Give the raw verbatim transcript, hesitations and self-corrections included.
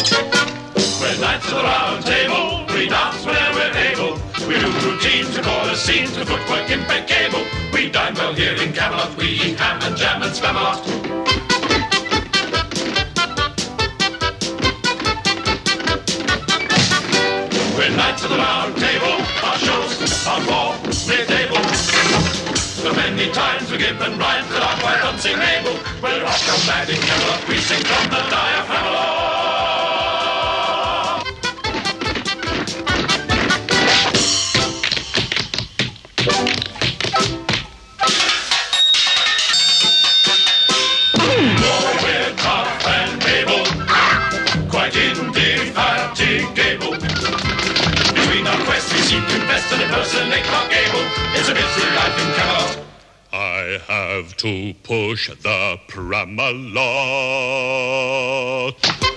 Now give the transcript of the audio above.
We're knights of the round table, we dance whenever we're able. We do routines, we call scenes, to footwork impeccable. We dine well here in Camelot, we eat ham and jam and Spamalot. We're knights of the round table, our shows are for mid-table. So many times we're given rhymes that are quite unsingable. We're off so mad in Camelot, we sing from the diaphragm. And impersonate Clark Gable. It's a busy life in Camelot. I have to push the Pramalot.